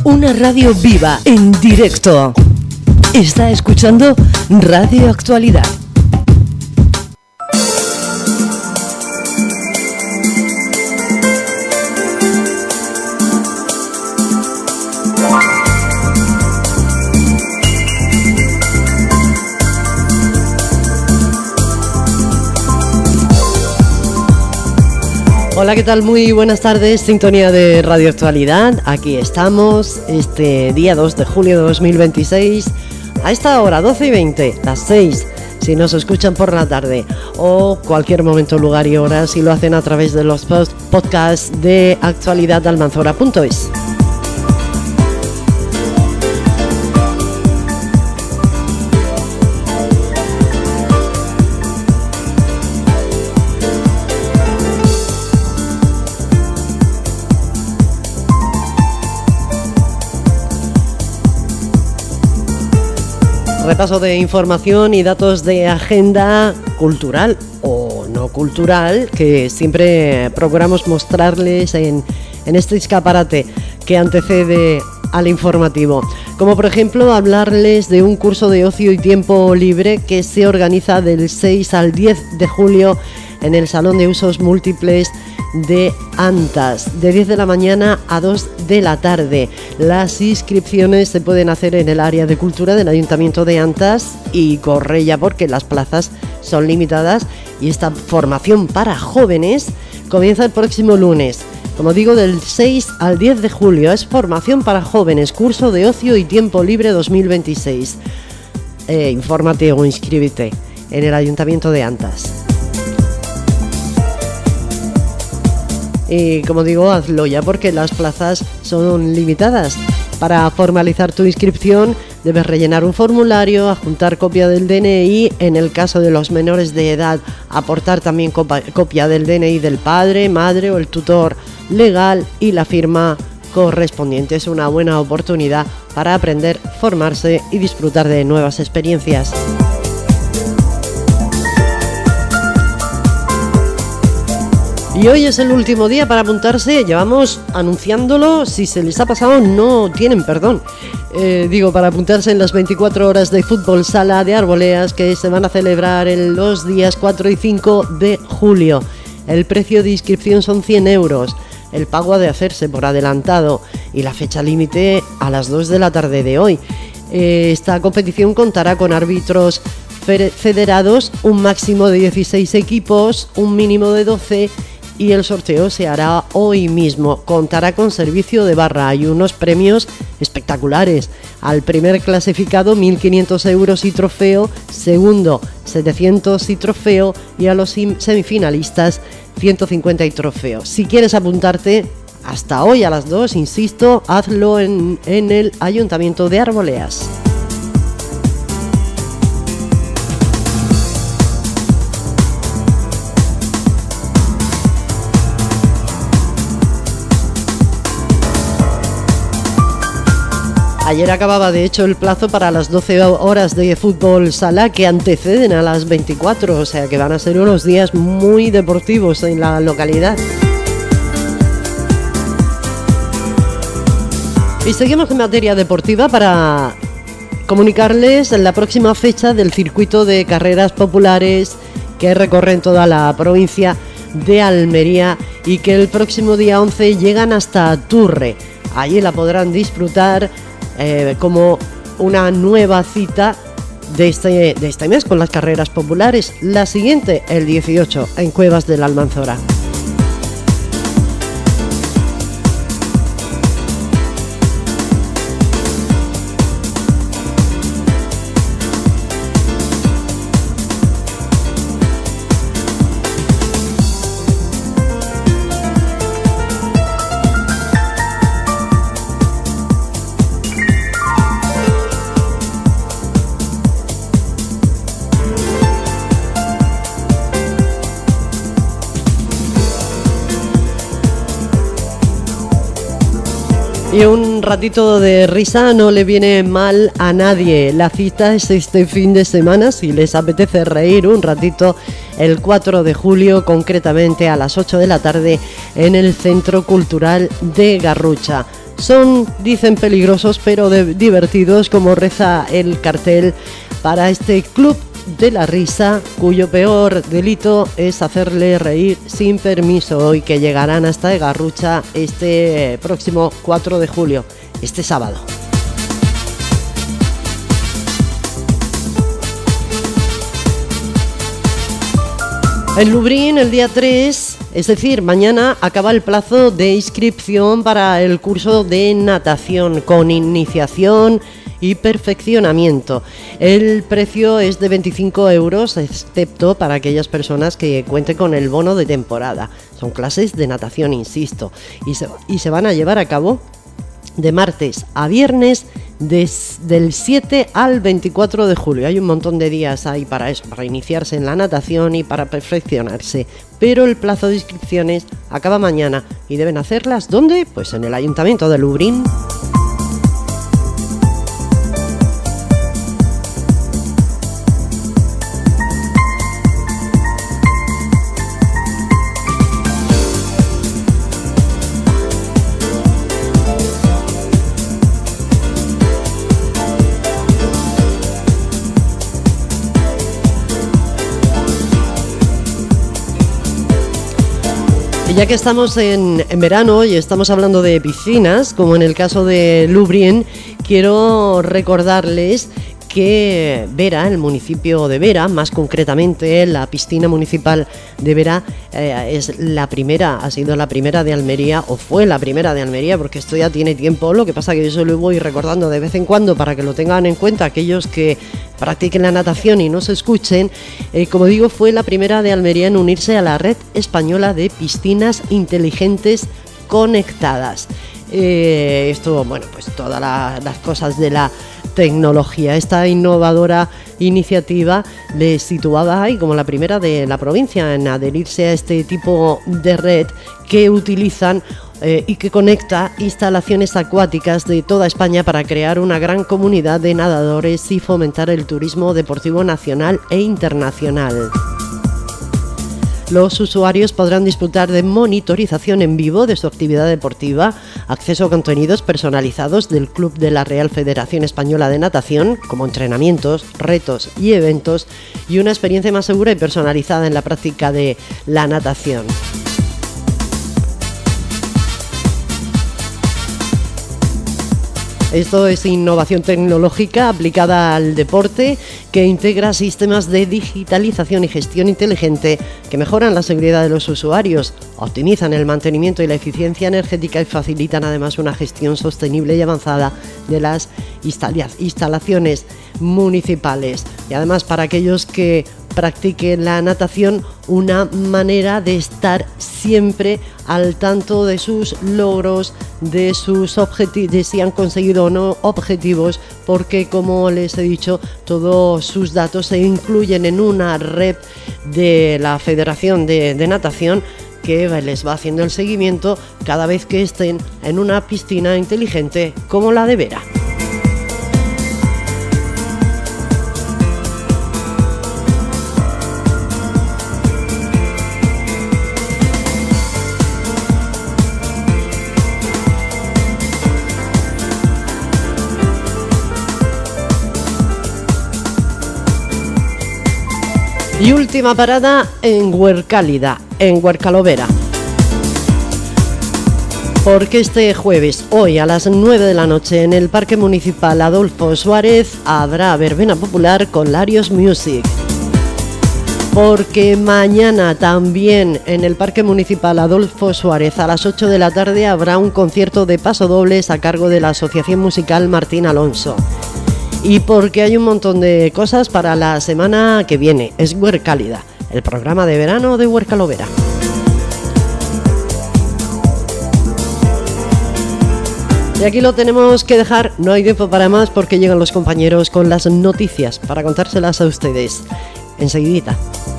Una radio viva, en directo. Está escuchando Radio Actualidad. Hola, ¿qué tal? Muy buenas tardes, sintonía de Radio Actualidad. Aquí estamos, este día 2 de julio de 2026, a esta hora, 12:20, las 6, si nos escuchan por la tarde, o cualquier momento, lugar y hora, si lo hacen a través de los podcasts de actualidadalmanzora.es. Repaso de información y datos de agenda cultural o no cultural que siempre procuramos mostrarles en este escaparate que antecede al informativo. Como por ejemplo hablarles de un curso de ocio y tiempo libre que se organiza del 6 al 10 de julio en el Salón de Usos Múltiples de Antas, de 10 de la mañana a 2 de la tarde. Las inscripciones se pueden hacer en el área de cultura del Ayuntamiento de Antas y corre ya porque las plazas son limitadas y esta formación para jóvenes comienza el próximo lunes. Como digo, del 6 al 10 de julio es formación para jóvenes, curso de ocio y tiempo libre 2026. Infórmate o inscríbete en el Ayuntamiento de Antas. Y como digo, hazlo ya porque las plazas son limitadas. Para formalizar tu inscripción debes rellenar un formulario, adjuntar copia del DNI, en el caso de los menores de edad aportar también copia del DNI del padre, madre o el tutor legal y la firma correspondiente. Es una buena oportunidad para aprender, formarse y disfrutar de nuevas experiencias. Y hoy es el último día para apuntarse, llevamos anunciándolo, si se les ha pasado no tienen perdón. Para apuntarse en las 24 horas de fútbol sala de Arboleas que se van a celebrar en los días 4 y 5 de julio. El precio de inscripción son 100 euros, el pago ha de hacerse por adelantado y la fecha límite a las 2 de la tarde de hoy. Esta competición contará con árbitros federados, un máximo de 16 equipos, un mínimo de 12 y el sorteo se hará hoy mismo. Contará con servicio de barra y unos premios espectaculares. Al primer clasificado 1.500 euros y trofeo, segundo 700 y trofeo y a los semifinalistas 150 y trofeo. Si quieres apuntarte hasta hoy a las 2, insisto, hazlo en el Ayuntamiento de Arboleas. Ayer acababa de hecho el plazo para las 12 horas de fútbol sala que anteceden a las 24, o sea que van a ser unos días muy deportivos en la localidad. Y seguimos en materia deportiva para comunicarles la próxima fecha del circuito de carreras populares que recorren toda la provincia de Almería y que el próximo día 11 llegan hasta Turre. Allí la podrán disfrutar como una nueva cita de este mes con las carreras populares. La siguiente, el 18, en Cuevas del Almanzora. Y un ratito de risa no le viene mal a nadie. La cita es este fin de semana, si les apetece reír un ratito, el 4 de julio, concretamente a las 8 de la tarde, en el Centro Cultural de Garrucha. Son, dicen, peligrosos pero divertidos, como reza el cartel para este club de la risa, cuyo peor delito es hacerle reír sin permiso, y que llegarán hasta Garrucha este próximo 4 de julio, este sábado. En Lublin, el día 3, es decir, mañana, acaba el plazo de inscripción para el curso de natación con iniciación y perfeccionamiento. El precio es de 25 euros, excepto para aquellas personas que cuenten con el bono de temporada. Son clases de natación, insisto, y se van a llevar a cabo de martes a viernes, del 7 al 24 de julio. Hay un montón de días ahí para eso, para iniciarse en la natación y para perfeccionarse. Pero el plazo de inscripciones acaba mañana y deben hacerlas, ¿dónde? Pues en el Ayuntamiento de Lublin. Ya que estamos en verano y estamos hablando de piscinas, como en el caso de Lublin, quiero recordarles que Vera, el municipio de Vera, más concretamente la piscina municipal de Vera, es la primera, ha sido la primera de Almería, o fue la primera de Almería, porque esto ya tiene tiempo. Lo que pasa que yo se lo voy recordando de vez en cuando para que lo tengan en cuenta aquellos que practiquen la natación y no se escuchen. Como digo, fue la primera de Almería en unirse a la red española de piscinas inteligentes conectadas. Esto, bueno, pues todas las cosas de la tecnología. Esta innovadora iniciativa le situaba ahí como la primera de la provincia en adherirse a este tipo de red que utilizan y que conecta instalaciones acuáticas de toda España para crear una gran comunidad de nadadores y fomentar el turismo deportivo nacional e internacional. Los usuarios podrán disfrutar de monitorización en vivo de su actividad deportiva, acceso a contenidos personalizados del Club de la Real Federación Española de Natación, como entrenamientos, retos y eventos, y una experiencia más segura y personalizada en la práctica de la natación. Esto es innovación tecnológica aplicada al deporte, que integra sistemas de digitalización y gestión inteligente que mejoran la seguridad de los usuarios, optimizan el mantenimiento y la eficiencia energética y facilitan además una gestión sostenible y avanzada de las instalaciones municipales. Y además, para aquellos que practiquen la natación, una manera de estar siempre al tanto de sus logros, de sus objetivos, de si han conseguido o no objetivos, porque, como les he dicho, todos sus datos se incluyen en una red de la Federación de Natación, que les va haciendo el seguimiento cada vez que estén en una piscina inteligente como la de Vera. Y última parada en Huercálida, en Huercalovera. Porque este jueves, hoy a las 9 de la noche, en el Parque Municipal Adolfo Suárez, habrá verbena popular con Larios Music. Porque mañana también en el Parque Municipal Adolfo Suárez a las 8 de la tarde habrá un concierto de pasodobles a cargo de la Asociación Musical Martín Alonso. Y porque hay un montón de cosas para la semana que viene. Es Huercálida, el programa de verano de Huercalovera. Y aquí lo tenemos que dejar, no hay tiempo para más porque llegan los compañeros con las noticias para contárselas a ustedes. Enseguidita.